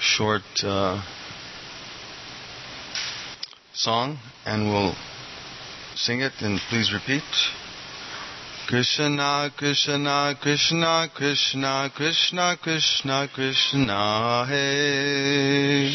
short song, and we'll sing it, and please repeat. Krishna, Krishna, Krishna, Krishna, Krishna, Krishna, Krishna, Hey.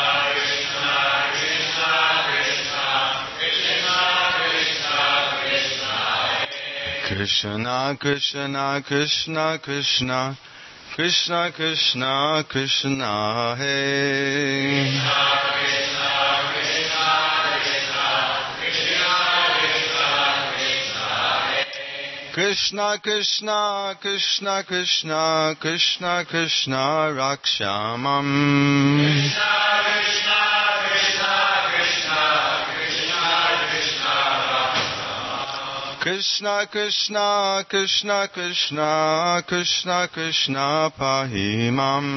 Krishna, Krishna, Krishna, Krishna, Krishna, Krishna, Krishna, Hey. Krishna, Krishna, Krishna, Krishna, Krishna, Krishna, Rakshamam. Krishna, Krishna, Krishna, Krishna, Krishna, Krishna, Pahimam.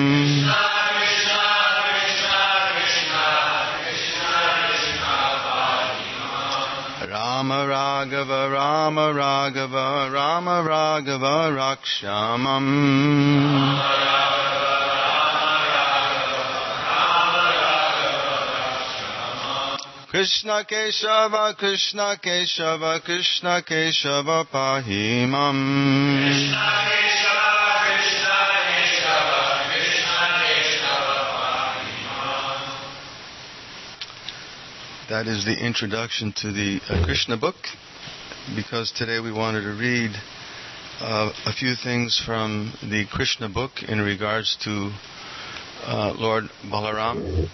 Rama Raghava, Rama Raghava, Rama Raghava, Rakshamam. Krishna Keshava, Krishna Keshava, Krishna Keshava, Pahimam. That is the introduction to the Krishna book, because today we wanted to read a few things from the Krishna book in regards to Lord Balaram.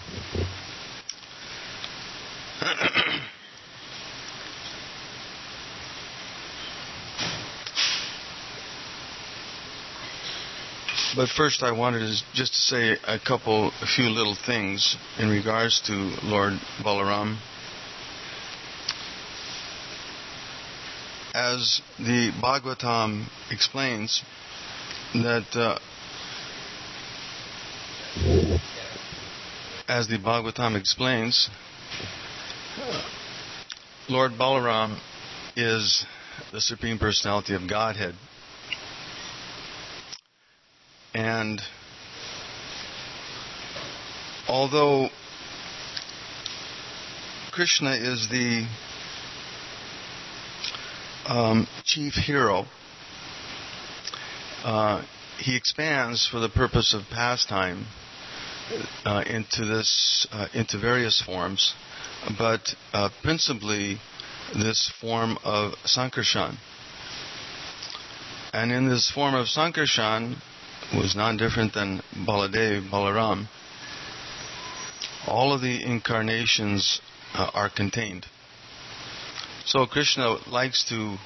But first I wanted just to say a few little things in regards to Lord Balaram. As the Bhagavatam explains, that Lord Balaram is the Supreme Personality of Godhead. And although Krishna is the chief hero, he expands for the purpose of pastime into various forms, but principally this form of Sankarshan. And in this form of Sankarshan, was none different than Baladev, Balaram. All of the incarnations are contained. So Krishna likes to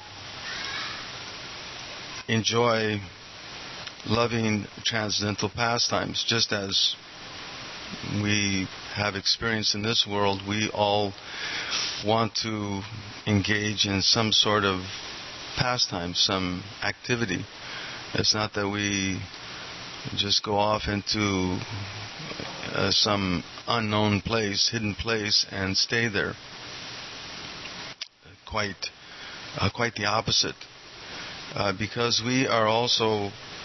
enjoy loving transcendental pastimes, just as we have experienced in this world. We all want to engage in some sort of pastime, some activity. It's not that we just go off into some unknown place, hidden place, and stay there. Quite the opposite. Because we are also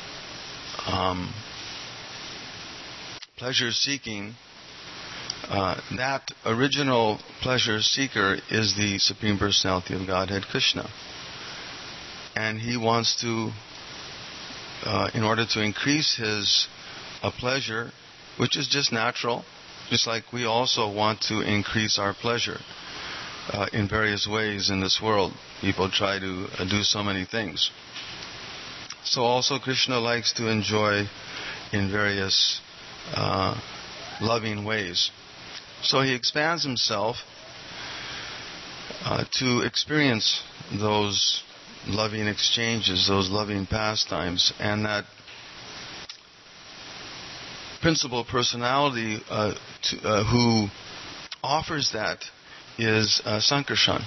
pleasure-seeking. That original pleasure seeker is the Supreme Personality of Godhead, Krishna. And he wants to, in order to increase his pleasure, which is just natural, just like we also want to increase our pleasure in various ways in this world. People try to do so many things. So also Krishna likes to enjoy in various loving ways. So he expands himself to experience those loving exchanges, those loving pastimes, and that principal personality who offers that is Sankarshan.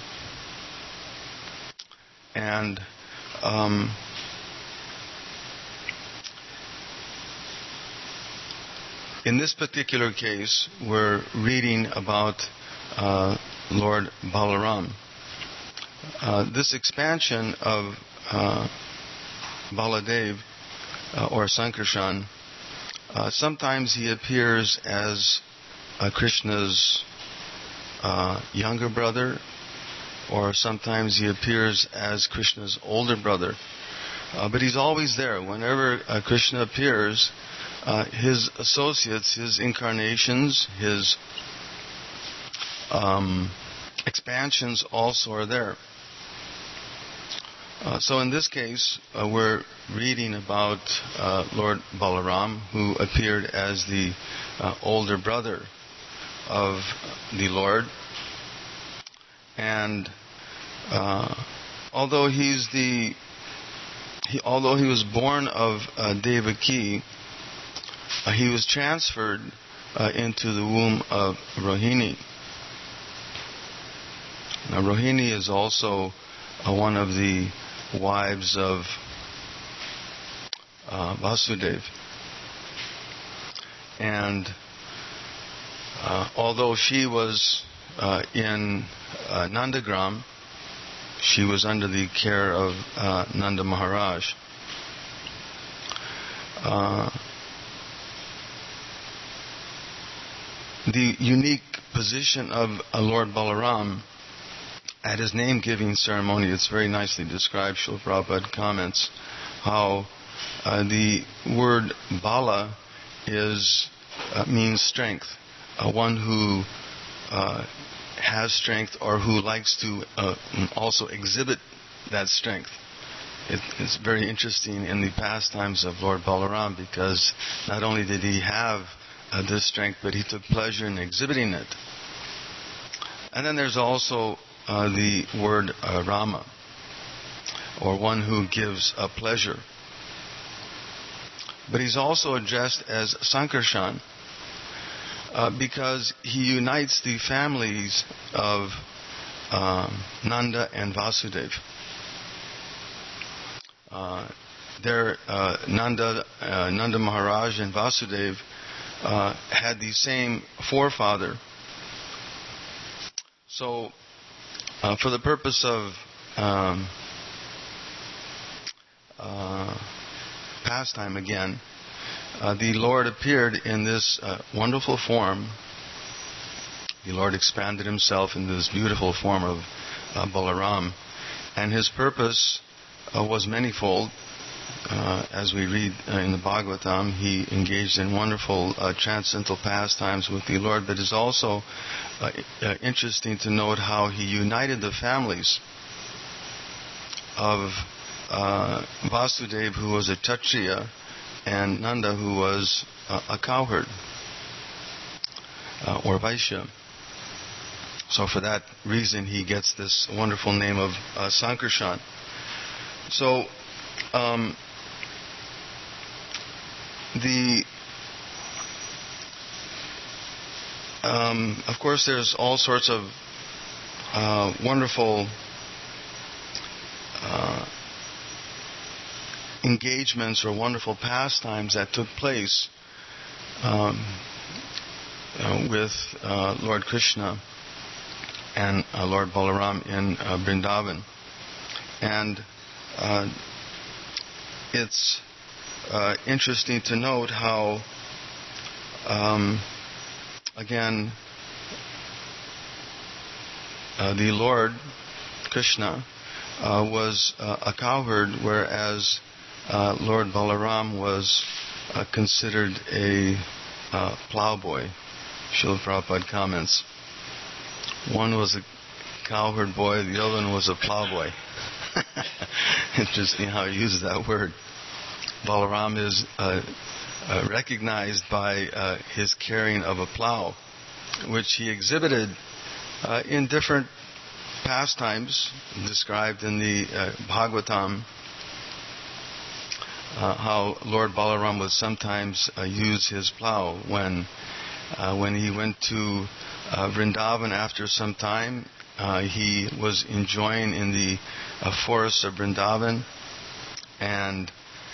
And in this particular case, we're reading about Lord Balaram. This expansion of Baladev or Sankarshan Sometimes he appears as Krishna's younger brother, or sometimes he appears as Krishna's older brother. But he's always there. Whenever Krishna appears, his associates, his incarnations, his expansions also are there. So in this case, we're reading about Lord Balaram, who appeared as the older brother of the Lord. And although he was born of Devaki, he was transferred into the womb of Rohini. Now, Rohini is also one of the wives of Vasudeva. And although she was in Nandagram, she was under the care of Nanda Maharaj. The unique position of Lord Balaram at his name-giving ceremony, it's very nicely described. Srila Prabhupada comments how the word Bala means strength, one who has strength or who likes to also exhibit that strength. It's very interesting in the pastimes of Lord Balaram, because not only did he have this strength, but he took pleasure in exhibiting it. And then there's also the word Rama, or one who gives pleasure. But he's also addressed as Sankarshan, because he unites the families of Nanda and Vasudeva. Nanda Maharaj and Vasudeva had the same forefather. So, for the purpose of pastime again, the Lord appeared in this wonderful form. The Lord expanded himself in this beautiful form of Balaram, and his purpose was manifold. As we read in the Bhagavatam, he engaged in wonderful transcendental pastimes with the Lord, but it's also interesting to note how he united the families of Vasudeva, who was a Kshatriya, and Nanda, who was a cowherd, or Vaishya. So for that reason, he gets this wonderful name of Sankarshan. So, of course, there's all sorts of wonderful engagements or wonderful pastimes that took place with Lord Krishna and Lord Balaram in Vrindavan. And it's interesting to note how, again, the Lord Krishna was a cowherd, whereas Lord Balaram was considered a plowboy. Srila Prabhupada comments. One was a cowherd boy, the other one was a plowboy. Interesting how he uses that word. Balaram is recognized by his carrying of a plow, which he exhibited in different pastimes described in the Bhagavatam. How Lord Balaram would sometimes use his plow when he went to Vrindavan after some time. He was enjoying in the forests of Vrindavan, and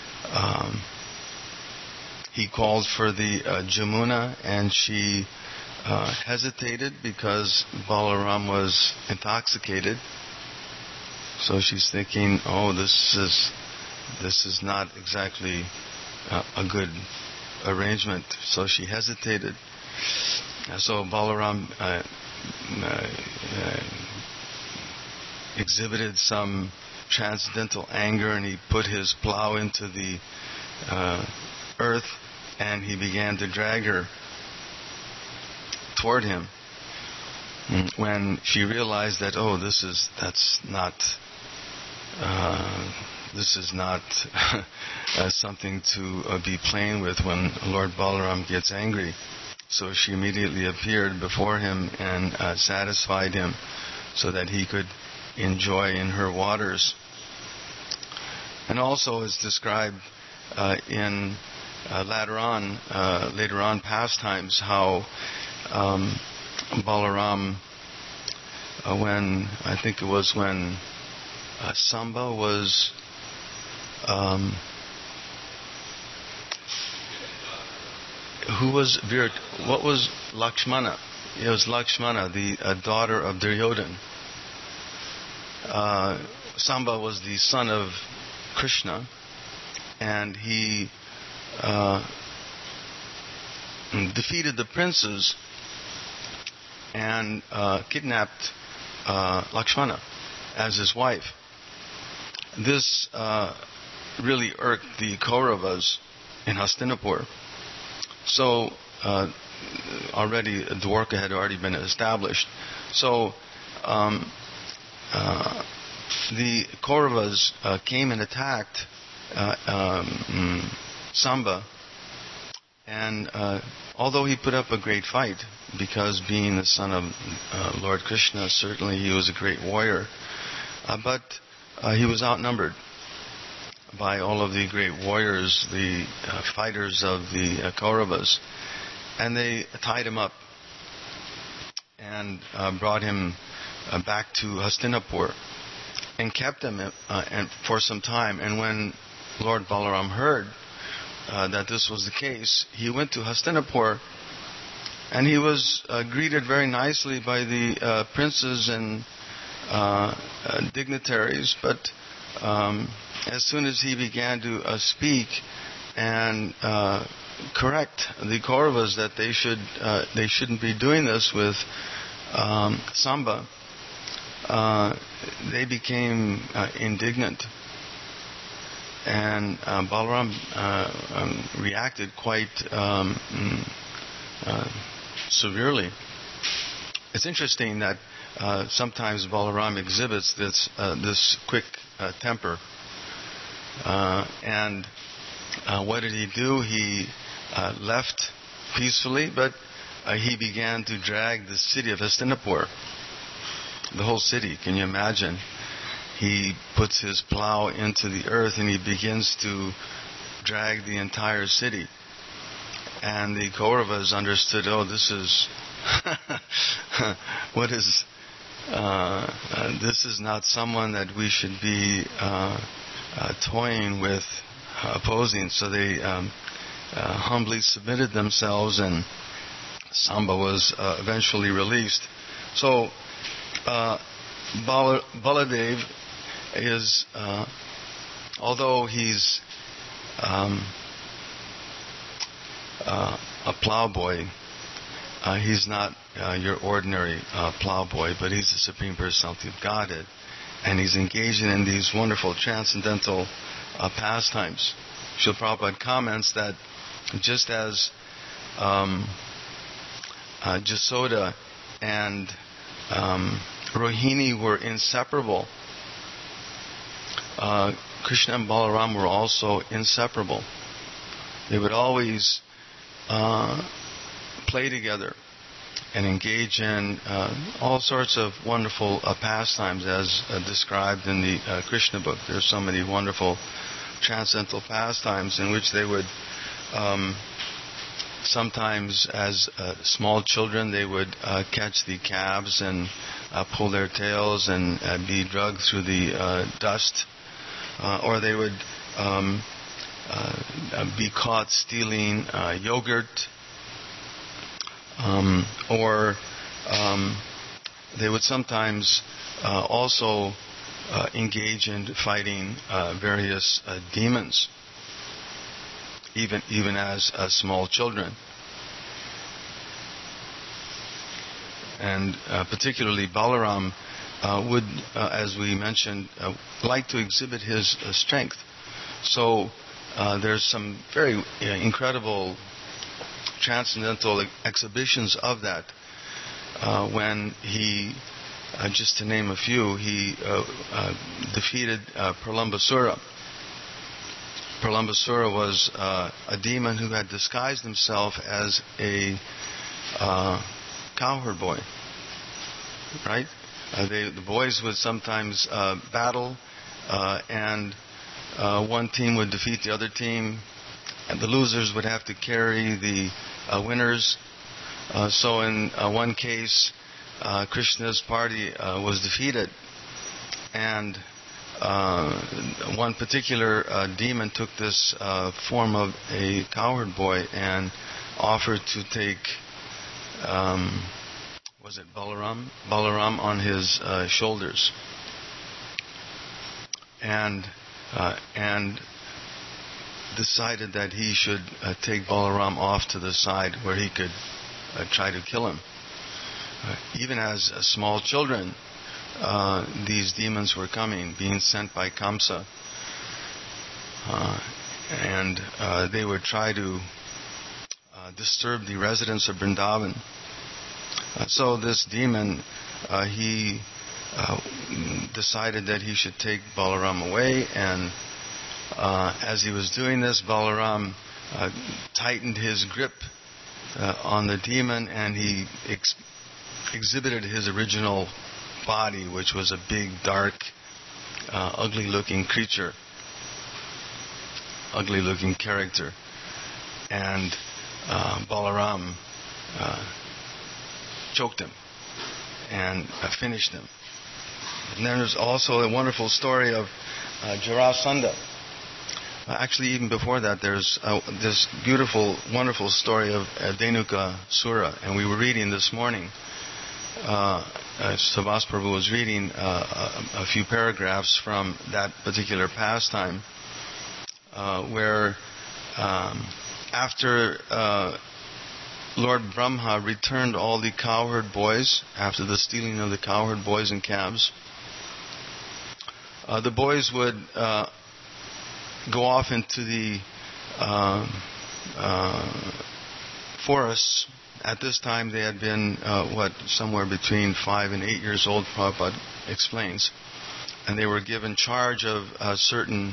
he called for the Jamuna, and she hesitated because Balaram was intoxicated. So she's thinking, this is not exactly a good arrangement, so she hesitated. So Balaram exhibited some transcendental anger, and he put his plow into the earth, and he began to drag her toward him. When she realized that, this is not something to be playing with when Lord Balaram gets angry. So she immediately appeared before him and satisfied him so that he could enjoy in her waters. And also is described in later on pastimes how Balaram, when Samba was what was Lakshmana? It was Lakshmana, the daughter of Duryodhana. Samba was the son of Krishna, and he defeated the princes and kidnapped Lakshmana as his wife. This really irked the Kauravas in Hastinapur. So already Dwarka had already been established. So the Kauravas came and attacked Samba, and although he put up a great fight, because being the son of Lord Krishna, certainly he was a great warrior, but he was outnumbered by all of the great warriors, the fighters of the Kauravas, and they tied him up and brought him back to Hastinapur and kept him for some time. And when Lord Balaram heard that this was the case, he went to Hastinapur, and he was greeted very nicely by the princes and dignitaries, but as soon as he began to speak and correct the Kauravas that they shouldn't be doing this with Samba, they became indignant, and Balaram reacted quite severely. It's interesting that sometimes Balaram exhibits this quick temper. And what did he do? He left peacefully, but he began to drag the city of Hastinapur, the whole city. Can you imagine? He puts his plow into the earth and he begins to drag the entire city. And the Kauravas understood, this is this is not someone that we should be toying with, opposing. So they humbly submitted themselves, and Samba was eventually released. So Baladev is, although he's a plowboy, he's not your ordinary plowboy, but he's the Supreme Personality of Godhead, and he's engaging in these wonderful transcendental pastimes. Srila Prabhupada comments that just as Jasoda and Rohini were inseparable, Krishna and Balaram were also inseparable. They would always play together and engage in all sorts of wonderful pastimes as described in the Krishna book. There are so many wonderful transcendental pastimes in which they would sometimes, as small children, they would catch the calves and pull their tails and be dragged through the dust, or they would be caught stealing yogurt, or they would sometimes also engage in fighting various demons. even as small children. And particularly Balaram would, as we mentioned, like to exhibit his strength. So there's some very incredible transcendental exhibitions of that when he, just to name a few, he defeated Pralambasura. Pralambasura was a demon who had disguised himself as a cowherd boy, right? The boys would sometimes battle, and one team would defeat the other team, and the losers would have to carry the winners. So in one case, Krishna's party was defeated, and one particular demon took this form of a cowherd boy and offered to take was it Balaram on his shoulders, and decided that he should take Balaram off to the side where he could try to kill him. Even as small children, these demons were coming, being sent by Kamsa, and they would try to disturb the residents of Vrindavan. So this demon, he decided that he should take Balaram away, and as he was doing this, Balaram tightened his grip on the demon, and he exhibited his original body, which was a big, dark, ugly-looking creature, ugly-looking character. And Balaram choked him and finished him. And then there's also a wonderful story of Jarasandha. Actually, even before that, there's this beautiful, wonderful story of Dhenuka Sura. And we were reading this morning, Subhas Prabhu was reading a few paragraphs from that particular pastime, where after Lord Brahma returned all the cowherd boys, after the stealing of the cowherd boys and calves, the boys would go off into the forests. At this time they had been, somewhere between 5 and 8 years old, Prabhupada explains. And they were given charge of certain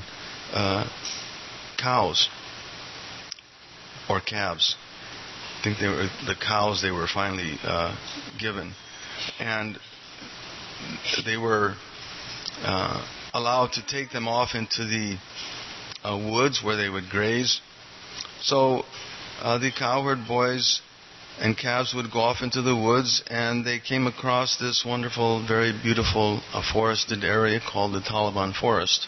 cows or calves. I think they were the cows they were finally given. And they were allowed to take them off into the woods where they would graze. So the cowherd boys and calves would go off into the woods, and they came across this wonderful, very beautiful forested area called the Taliban Forest,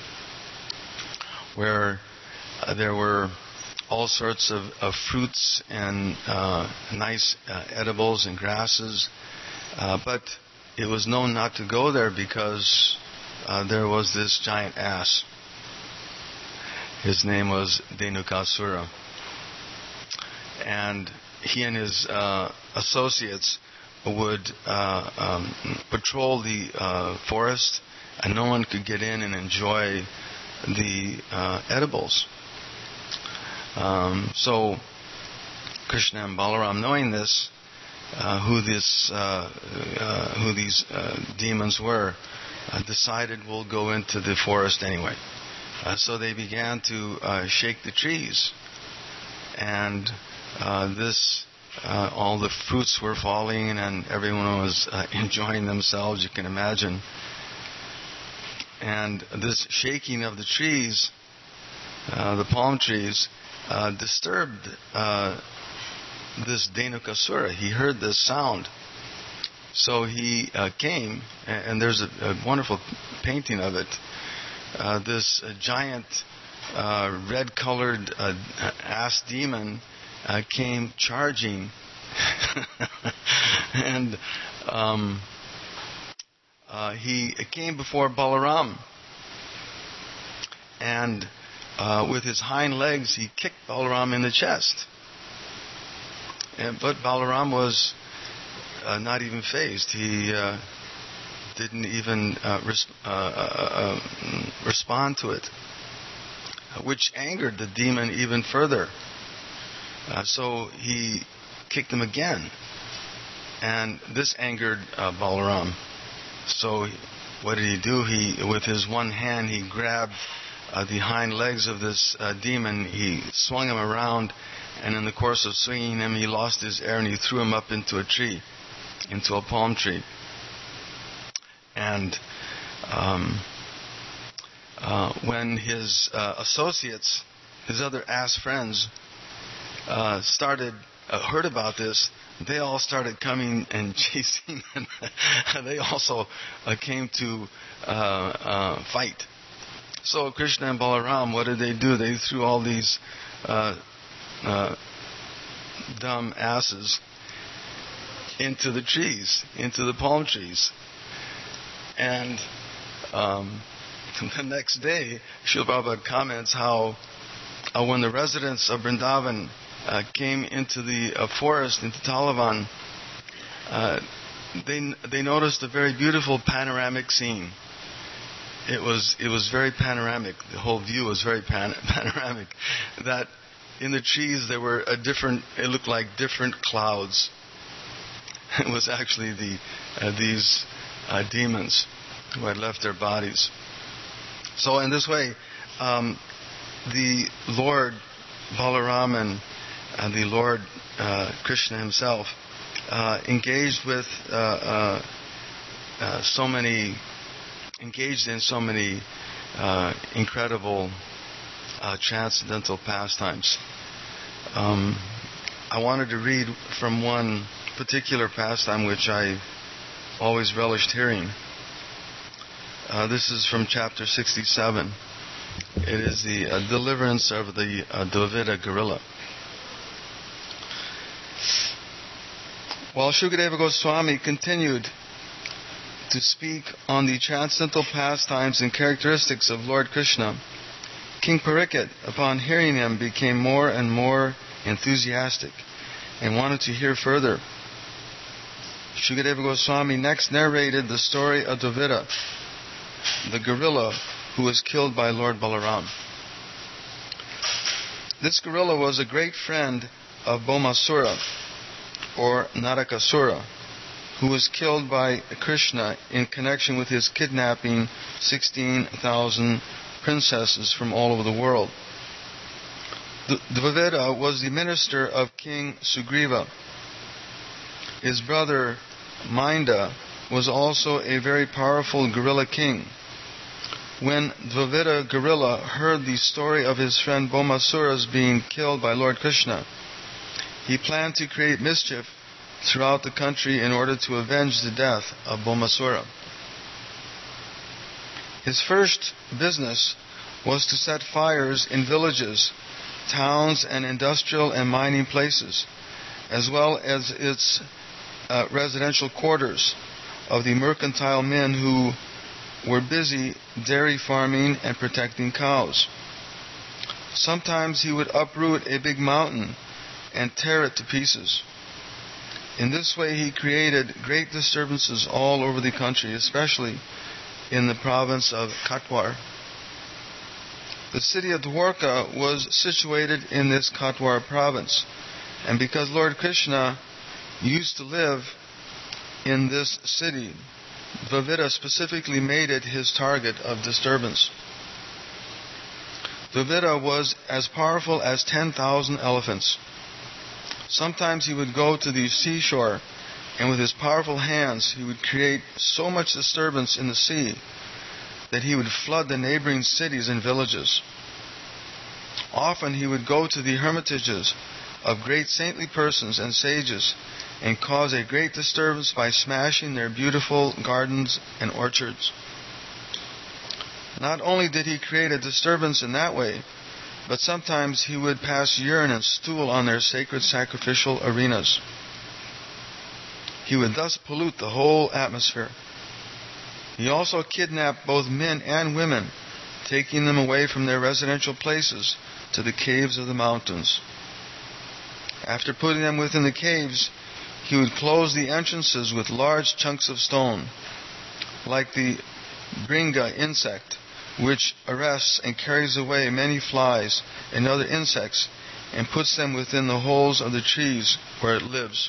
where there were all sorts of fruits and nice edibles and grasses, but it was known not to go there because there was this giant ass. His name was Dhenukasura, and he and his associates would patrol the forest, and no one could get in and enjoy the edibles. So Krishna and Balaram, knowing this, who these demons were, decided we'll go into the forest anyway. So they began to shake the trees, and all the fruits were falling, and everyone was enjoying themselves, you can imagine. And this shaking of the trees, the palm trees, disturbed this Dhenukasura. He heard this sound. So he came, and there's a wonderful painting of it. This giant red-colored ass demon came charging, and he came before Balaram, and with his hind legs, he kicked Balaram in the chest. But Balaram was not even fazed. He didn't even respond to it, which angered the demon even further. So he kicked him again, and this angered Balaram. So what did he do? With his one hand, he grabbed the hind legs of this demon. He swung him around, and in the course of swinging him, he lost his air and he threw him up into a tree, into a palm tree. And when his associates, his other ass friends, heard about this, they all started coming and chasing, and they also came to fight. So Krishna and Balaram, what did they do? They threw all these dumb asses into the trees, into the palm trees. And the next day, Srila Prabhupada comments how when the residents of Vrindavan came into the forest, into Talavan, they noticed a very beautiful panoramic scene. It was very panoramic. The whole view was very panoramic. That in the trees there were it looked like different clouds. It was actually these demons who had left their bodies. So in this way, the Lord Balaram and the Lord Krishna himself engaged in so many incredible transcendental pastimes. I wanted to read from one particular pastime which I always relished hearing. This is from chapter 67. It is the deliverance of the Dvivida gorilla. While Shukadeva Goswami continued to speak on the transcendental pastimes and characteristics of Lord Krishna, King Parikshit, upon hearing him, became more and more enthusiastic and wanted to hear further. Shukadeva Goswami next narrated the story of Dvivida, the gorilla who was killed by Lord Balaram. This gorilla was a great friend of Bhaumasura, or Narakasura, who was killed by Krishna in connection with his kidnapping 16,000 princesses from all over the world. Dvivida was the minister of King Sugriva. His brother Minda was also a very powerful gorilla king. When Dvivida gorilla heard the story of his friend Bhaumasura's being killed by Lord Krishna, he planned to create mischief throughout the country in order to avenge the death of Bhaumasura. His first business was to set fires in villages, towns, and industrial and mining places, as well as its residential quarters of the mercantile men who were busy dairy farming and protecting cows. Sometimes he would uproot a big mountain and tear it to pieces. In this way he created great disturbances all over the country, especially in the province of Katwar. The city of Dwarka was situated in this Katwar province, and because Lord Krishna used to live in this city, Dvivida specifically made it his target of disturbance. Dvivida was as powerful as 10,000 elephants. Sometimes he would go to the seashore, and with his powerful hands he would create so much disturbance in the sea that he would flood the neighboring cities and villages. Often he would go to the hermitages of great saintly persons and sages and cause a great disturbance by smashing their beautiful gardens and orchards. Not only did he create a disturbance in that way, but sometimes he would pass urine and stool on their sacred sacrificial arenas. He would thus pollute the whole atmosphere. He also kidnapped both men and women taking them away from their residential places to the caves of the mountains. After putting them within the caves, he would close the entrances with large chunks of stone, like the bringa insect, which arrests and carries away many flies and other insects and puts them within the holes of the trees where it lives.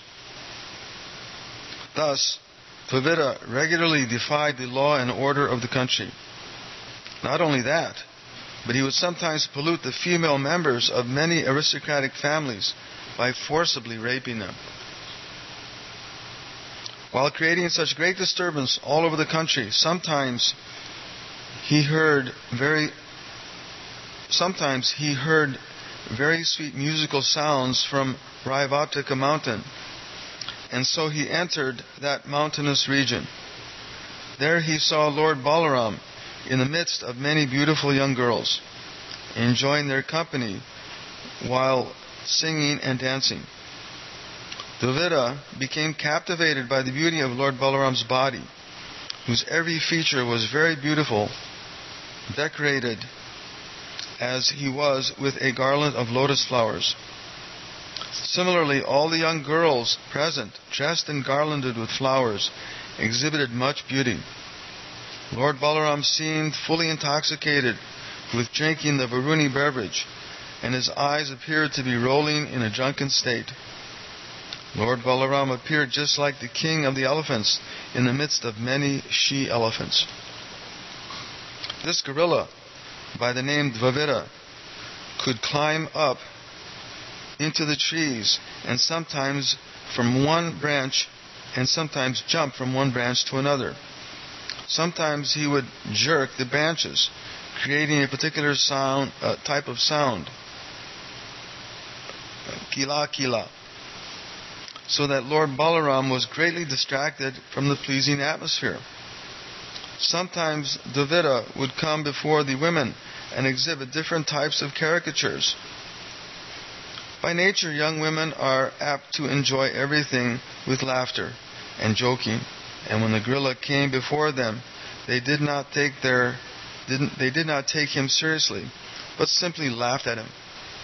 Thus, Dvivida regularly defied the law and order of the country. Not only that, but he would sometimes pollute the female members of many aristocratic families by forcibly raping them. While creating such great disturbance all over the country, sometimes he heard very sweet musical sounds from Raivatika mountain, and so he entered that mountainous region. There he saw Lord Balaram in the midst of many beautiful young girls, enjoying their company while singing and dancing. Dvivida became captivated by the beauty of Lord Balaram's body, whose every feature was very beautiful, decorated as he was with a garland of lotus flowers. Similarly, all the young girls present, dressed and garlanded with flowers, exhibited much beauty. Lord Balaram seemed fully intoxicated with drinking the Varuni beverage, and his eyes appeared to be rolling in a drunken state. Lord Balaram appeared just like the king of the elephants in the midst of many she-elephants. This gorilla, by the name Dvivida, could climb up into the trees and sometimes from one branch and sometimes jump from one branch to another. Sometimes he would jerk the branches, creating a particular sound, type of sound, kila kila, so that Lord Balaram was greatly distracted from the pleasing atmosphere. Sometimes Dvivida would come before the women and exhibit different types of caricatures. By nature, young women are apt to enjoy everything with laughter and joking, and when the gorilla came before them, they did not take him seriously, but simply laughed at him.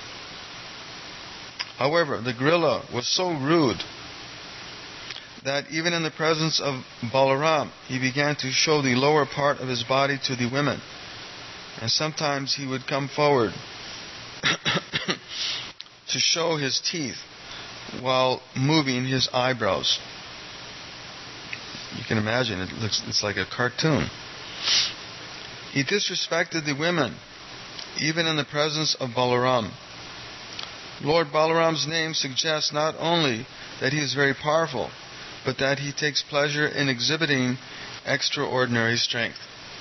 However, the gorilla was so rude that even in the presence of Balaram, he began to show the lower part of his body to the women, and sometimes he would come forward to show his teeth while moving his eyebrows. You can imagine, it's like a cartoon. He disrespected the women, even in the presence of Balaram. Lord Balaram's name suggests not only that he is very powerful, but that he takes pleasure in exhibiting extraordinary strength.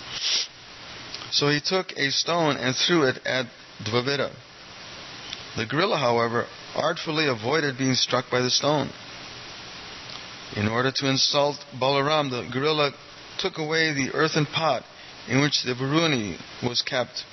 So he took a stone and threw it at Dvivida. The gorilla, however, artfully avoided being struck by the stone. In order to insult Balaram, the gorilla took away the earthen pot in which the Varuni was kept.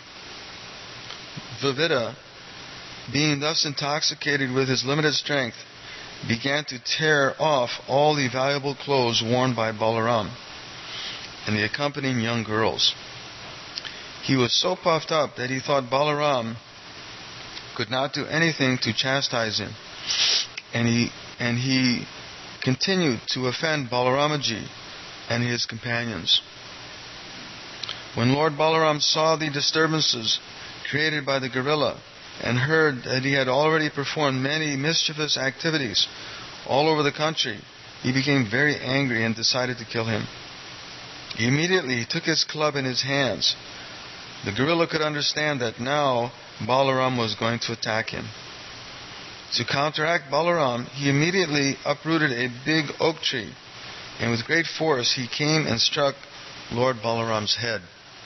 Dvivida, being thus intoxicated with his limited strength, began to tear off all the valuable clothes worn by Balaram and the accompanying young girls. He was so puffed up that he thought Balaram could not do anything to chastise him, and he continued to offend Balaramaji and his companions. When Lord Balaram saw the disturbances created by the gorilla and heard that he had already performed many mischievous activities all over the country, he became very angry and decided to kill him. Immediately he took his club in his hands. The gorilla could understand that now Balaram was going to attack him. To counteract Balaram, he immediately uprooted a big oak tree, and with great force he came and struck Lord Balaram's head.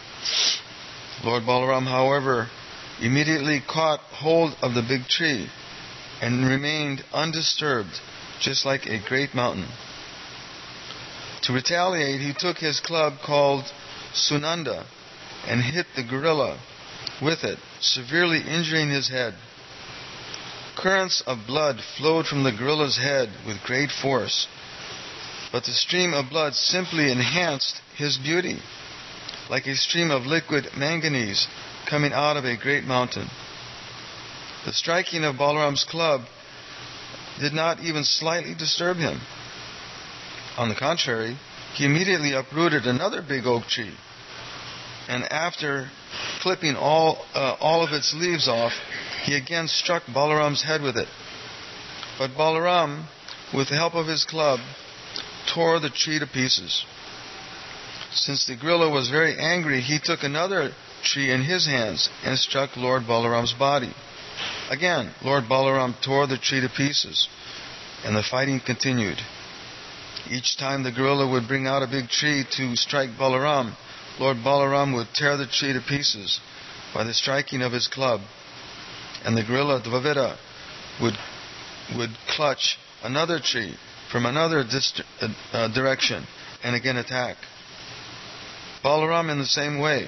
Lord Balaram, however, immediately caught hold of the big tree and remained undisturbed, just like a great mountain. To retaliate, he took his club called Sunanda and hit the gorilla with it, severely injuring his head. Currents of blood flowed from the gorilla's head with great force, but the stream of blood simply enhanced his beauty. like a stream of liquid manganese coming out of a great mountain. The striking of Balaram's club did not even slightly disturb him. On the contrary, he immediately uprooted another big oak tree, and after clipping all of its leaves off, he again struck Balaram's head with it. But Balaram, with the help of his club, tore the tree to pieces. Since the gorilla was very angry, he took another tree in his hands and struck Lord Balaram's body. Again, Lord Balaram tore the tree to pieces, and the fighting continued. Each time the gorilla would bring out a big tree to strike Balaram, Lord Balaram would tear the tree to pieces by the striking of his club, and the gorilla Dvavida would clutch another tree from another direction and again attack. Balaram in the same way.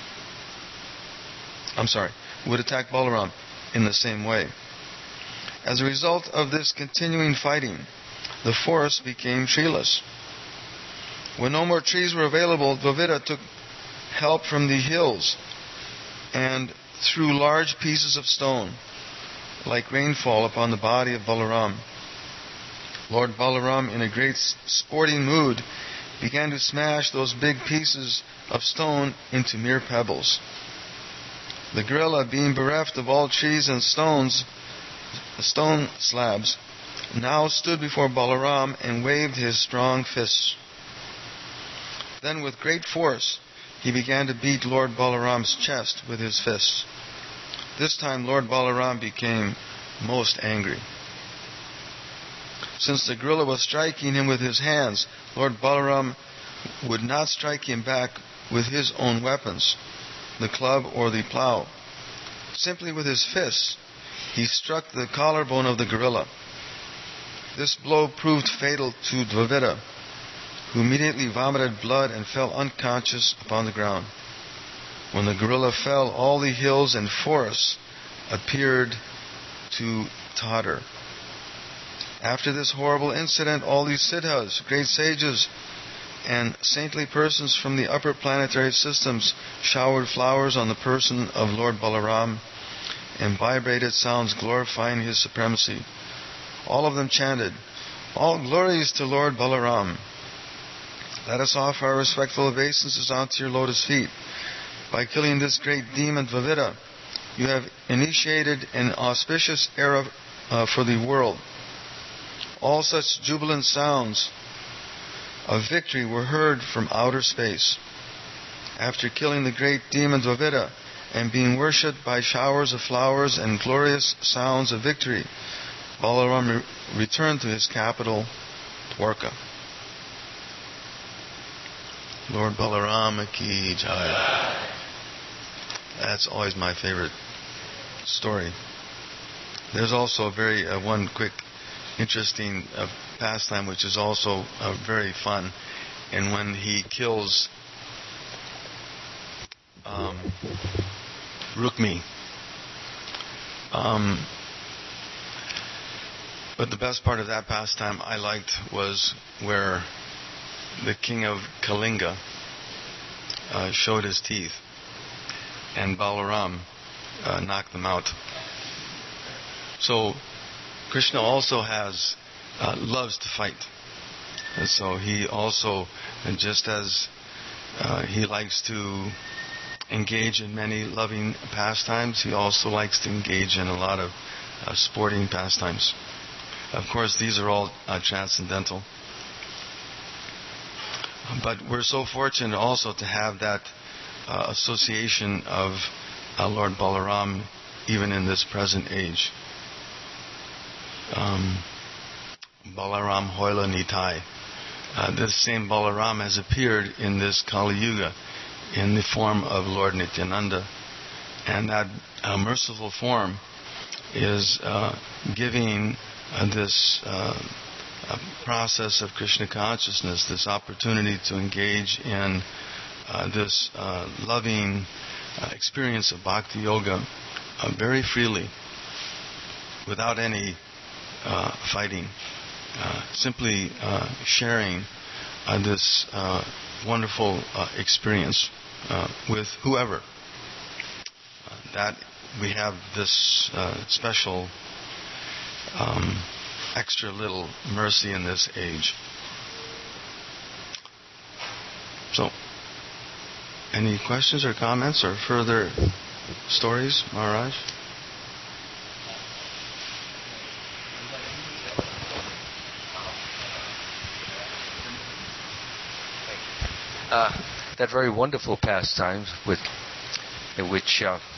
Would attack Balaram in the same way. As a result of this continuing fighting, the forest became treeless. When no more trees were available, Dvavida took help from the hills and threw large pieces of stone, like rainfall, upon the body of Balaram. Lord Balaram, in a great sporting mood, began to smash those big pieces of stone into mere pebbles. The gorilla, being bereft of all trees and stone slabs, now stood before Balaram and waved his strong fists. Then, with great force, he began to beat Lord Balaram's chest with his fists. This time Lord Balaram became most angry. Since the gorilla was striking him with his hands, Lord Balaram would not strike him back with his own weapons, the club or the plow. Simply with his fists, he struck the collarbone of the gorilla. This blow proved fatal to Dvavida, who immediately vomited blood and fell unconscious upon the ground. When the gorilla fell, all the hills and forests appeared to totter. After this horrible incident, all these siddhas, great sages, and saintly persons from the upper planetary systems showered flowers on the person of Lord Balaram and vibrated sounds glorifying his supremacy. All of them chanted, "All glories to Lord Balaram. Let us offer our respectful obeisances onto your lotus feet. By killing this great demon Dvavida, you have initiated an auspicious era for the world." All such jubilant sounds of victory were heard from outer space. After killing the great demon Dvavida and being worshipped by showers of flowers and glorious sounds of victory, Balaram returned to his capital, Dwarka. Lord Balaram ki jai. That's always my favorite story. There's also one quick interesting pastime which is also very fun, and when he kills Rukmi. But the best part of that pastime I liked was where the king of Kalinga showed his teeth, and Balaram knocked them out. So Krishna also loves to fight. And so he also, and just as he likes to engage in many loving pastimes, he also likes to engage in a lot of sporting pastimes. Of course, these are all transcendental. But we're so fortunate also to have that association of Lord Balaram even in this present age. Balaram Hoila Nitai. This same Balaram has appeared in this Kali Yuga in the form of Lord Nityananda, and that merciful form is giving this process of Krishna consciousness, this opportunity to engage in this loving experience of Bhakti Yoga very freely, without any fighting, simply sharing this wonderful experience with whoever. That we have this special extra little mercy in this age. So, any questions or comments or further stories, Maharaj? That very wonderful pastime in which,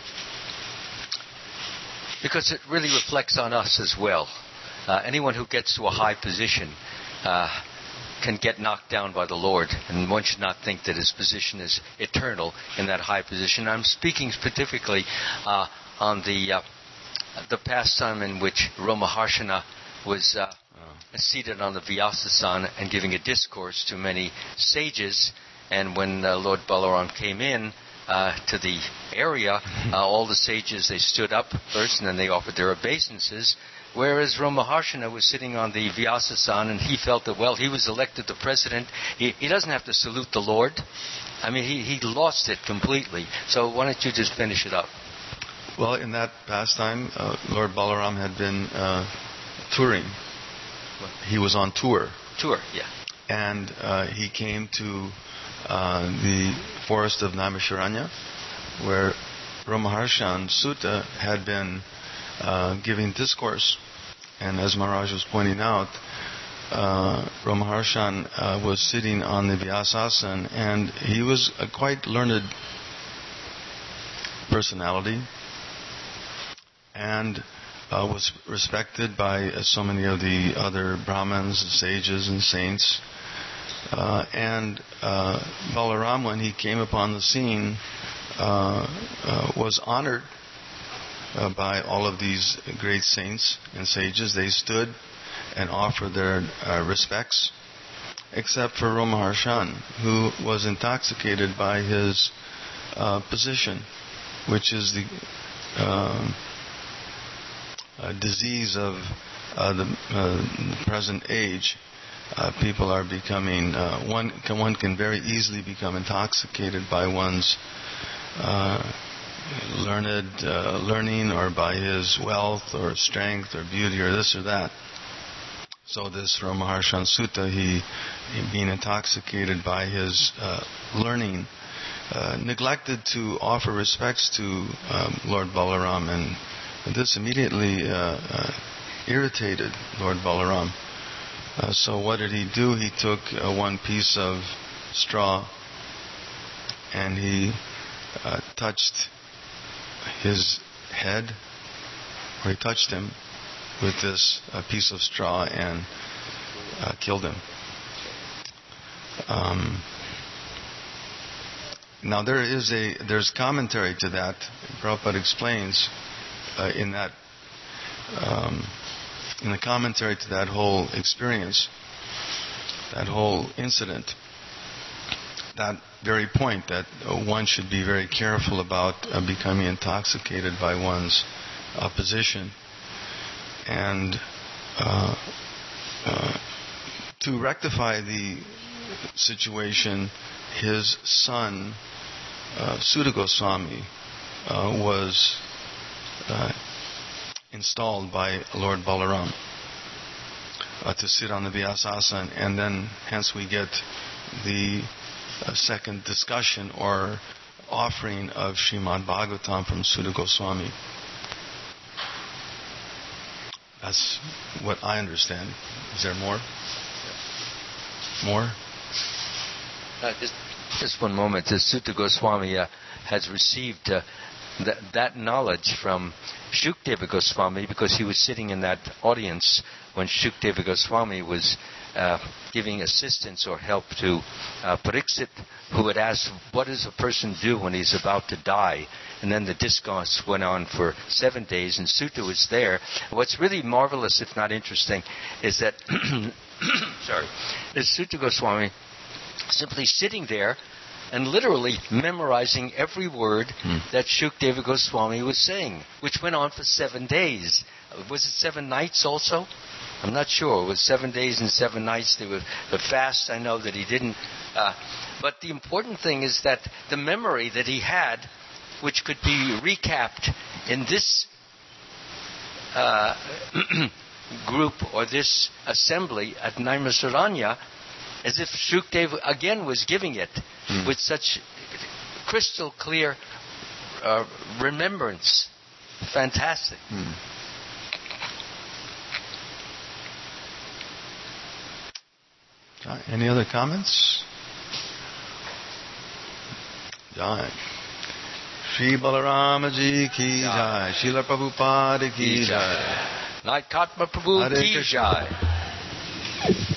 because it really reflects on us as well. Anyone who gets to a high position can get knocked down by the Lord, and one should not think that his position is eternal in that high position. I'm speaking specifically on the pastime in which Ramaharshana was seated on the Vyasasana and giving a discourse to many sages. And when Lord Balaram came in to the area, all the sages, they stood up first and then they offered their obeisances, whereas Ramaharshana was sitting on the Vyasasana and he felt that, well, he was elected the president. He doesn't have to salute the Lord. I mean, he lost it completely. So why don't you just finish it up? Well, in that pastime, Lord Balaram had been touring. He was on tour. Tour, yeah. And he came to the forest of Naimisharanya, where Ramaharshan Sutta had been giving discourse. And as Maharaj was pointing out, Ramaharshan was sitting on the Vyasasana, and he was a quite learned personality and was respected by so many of the other Brahmins, sages, and saints. And Balaram, when he came upon the scene, was honored by all of these great saints and sages. They stood and offered their respects, except for Ramaharshan, who was intoxicated by his position, which is the disease of the present age. People are becoming, one can very easily become intoxicated by one's learning, or by his wealth or strength or beauty or this or that. So this Ramaharshan Sutta, he being intoxicated by his learning, neglected to offer respects to Lord Balaram, and this immediately irritated Lord Balaram. So what did he do? He took one piece of straw and he touched his head, or he touched him with this piece of straw and killed him. Now there's commentary to that. Prabhupada explains in the commentary to that whole experience, that whole incident, that very point that one should be very careful about becoming intoxicated by one's position. And to rectify the situation, his son, Sutta Goswami, was installed by Lord Balaram to sit on the Vyasasana, and then hence we get the second discussion or offering of Srimad Bhagavatam from Sutta Goswami. That's what I understand. Is there more? More? Just one moment. The Sutta Goswami has received that knowledge from Shukdeva Goswami, because he was sitting in that audience when Shukdeva Goswami was giving assistance or help to Pariksit, who had asked, what does a person do when he's about to die? And then the discourse went on for 7 days, and Sutta was there. What's really marvelous, if not interesting, is that is Sutta Goswami simply sitting there and literally memorizing every word that Shukdeva Goswami was saying, which went on for 7 days. Was it 7 nights also? I'm not sure. It was 7 days and 7 nights. They were the fast. I know that he didn't. But the important thing is that the memory that he had, which could be recapped in this group or this assembly at Naimisaranya, as if Shukdev again was giving it with such crystal clear remembrance. Fantastic. Any other comments? Jai. Shri Balarama Ji ki jai. Srila Prabhupada ki jai. Night Katma Prabhu Hare ki Krishna. jai.